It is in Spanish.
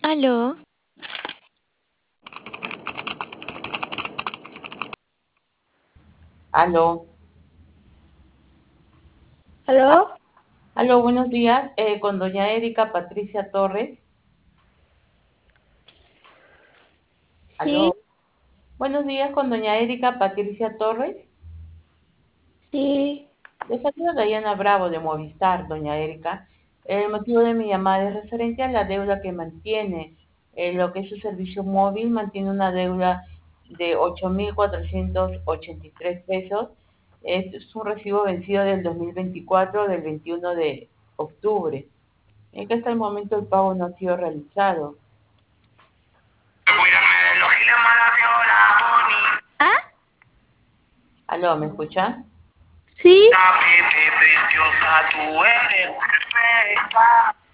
Aló, Aló, ¿Aló? aló, buenos días, con doña Erika Patricia Torres. Sí, Aló, buenos días con doña Erika Patricia Torres. sí. Le saluda Dayana Bravo de Movistar, doña Erika. El motivo de mi llamada es referente a la deuda que mantiene. Lo que es su servicio móvil mantiene una deuda de 8.483 pesos. Es un recibo vencido del 2024, del 21 de octubre. Es que hasta el momento el pago no ha sido realizado. ¿Ah? Aló, ¿me escucha? Sí.